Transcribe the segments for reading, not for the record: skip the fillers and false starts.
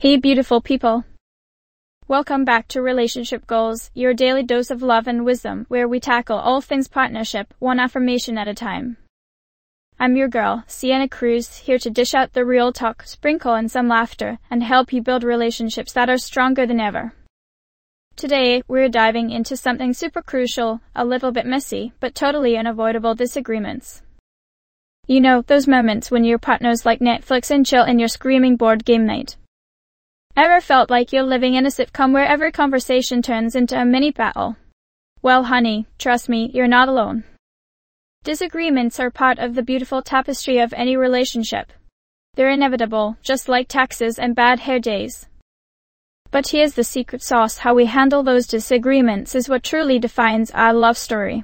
Hey beautiful people. Welcome back to Relationship Goals, your daily dose of love and wisdom, where we tackle all things partnership, one affirmation at a time. I'm your girl, Sienna Cruz, here to dish out the real talk, sprinkle in some laughter, and help you build relationships that are stronger than ever. Today, we're diving into something super crucial, a little bit messy, but totally unavoidable disagreements. You know, those moments when your partner's like Netflix and chill in your screaming board game night. Ever felt like you're living in a sitcom where every conversation turns into a mini battle? Well, honey, trust me, you're not alone. Disagreements are part of the beautiful tapestry of any relationship. They're inevitable, just like taxes and bad hair days. But here's the secret sauce: how we handle those disagreements is what truly defines our love story.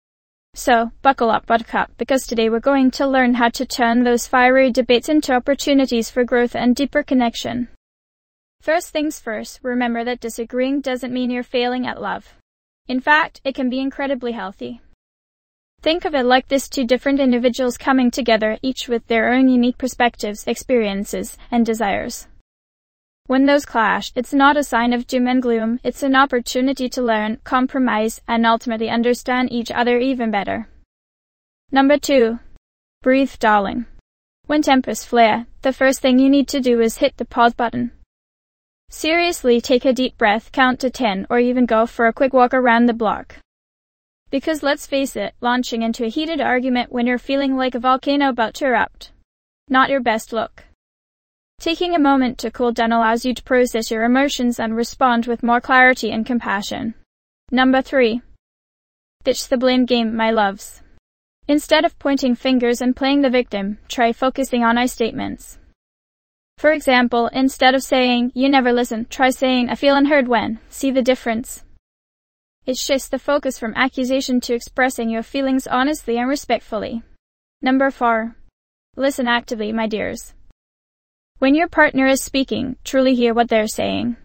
So, buckle up, buttercup, because today we're going to learn how to turn those fiery debates into opportunities for growth and deeper connection. First things first, remember that disagreeing doesn't mean you're failing at love. In fact, it can be incredibly healthy. Think of it like this: two different individuals coming together, each with their own unique perspectives, experiences, and desires. When those clash, it's not a sign of doom and gloom, it's an opportunity to learn, compromise, and ultimately understand each other even better. Number 2. Breathe, darling. When tempers flare, the first thing you need to do is hit the pause button. Seriously, take a deep breath, count to 10, or even go for a quick walk around the block. Because let's face it, launching into a heated argument when you're feeling like a volcano about to erupt. Not your best look. Taking a moment to cool down allows you to process your emotions and respond with more clarity and compassion. Number 3. Ditch the blame game, my loves. Instead of pointing fingers and playing the victim, try focusing on I statements. For example, instead of saying, "You never listen," try saying, "I feel unheard when." See the difference? It shifts the focus from accusation to expressing your feelings honestly and respectfully. Number 4. Listen actively, my dears. When your partner is speaking, truly hear what they're saying.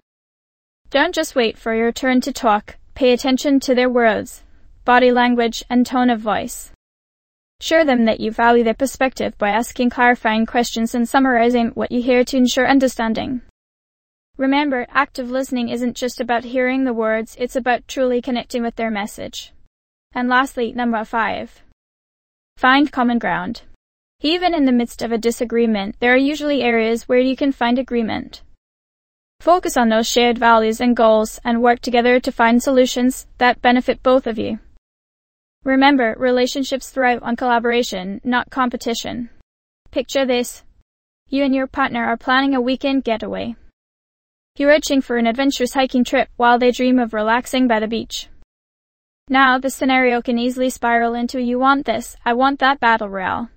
Don't just wait for your turn to talk. Pay attention to their words, body language, and tone of voice. Show them that you value their perspective by asking clarifying questions and summarizing what you hear to ensure understanding. Remember, active listening isn't just about hearing the words, it's about truly connecting with their message. And lastly, number 5. Find common ground. Even in the midst of a disagreement, there are usually areas where you can find agreement. Focus on those shared values and goals and work together to find solutions that benefit both of you. Remember, relationships thrive on collaboration, not competition. Picture this. You and your partner are planning a weekend getaway. You're itching for an adventurous hiking trip while they dream of relaxing by the beach. Now, the scenario can easily spiral into "you want this, I want that" battle royale.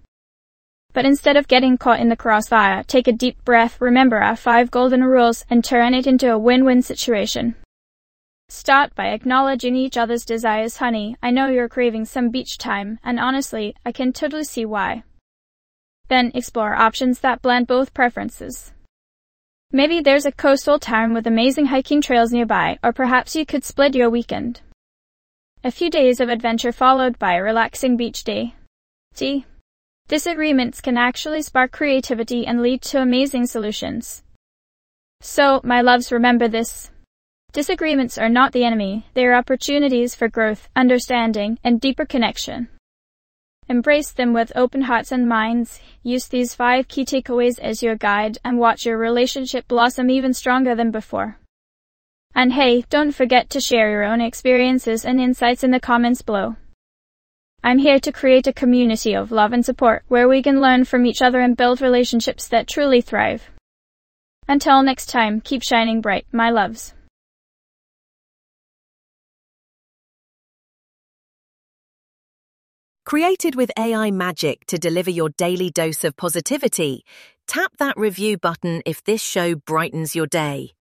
But instead of getting caught in the crossfire, take a deep breath, remember our 5 golden rules, and turn it into a win-win situation. Start by acknowledging each other's desires. Honey, I know you're craving some beach time, and honestly, I can totally see why. Then explore options that blend both preferences. Maybe there's a coastal town with amazing hiking trails nearby, or perhaps you could split your weekend. A few days of adventure followed by a relaxing beach day. See? Disagreements can actually spark creativity and lead to amazing solutions. So, my loves, remember this. Disagreements are not the enemy, they are opportunities for growth, understanding, and deeper connection. Embrace them with open hearts and minds, use these 5 key takeaways as your guide, and watch your relationship blossom even stronger than before. And hey, don't forget to share your own experiences and insights in the comments below. I'm here to create a community of love and support where we can learn from each other and build relationships that truly thrive. Until next time, keep shining bright, my loves. Created with AI magic to deliver your daily dose of positivity, tap that review button if this show brightens your day.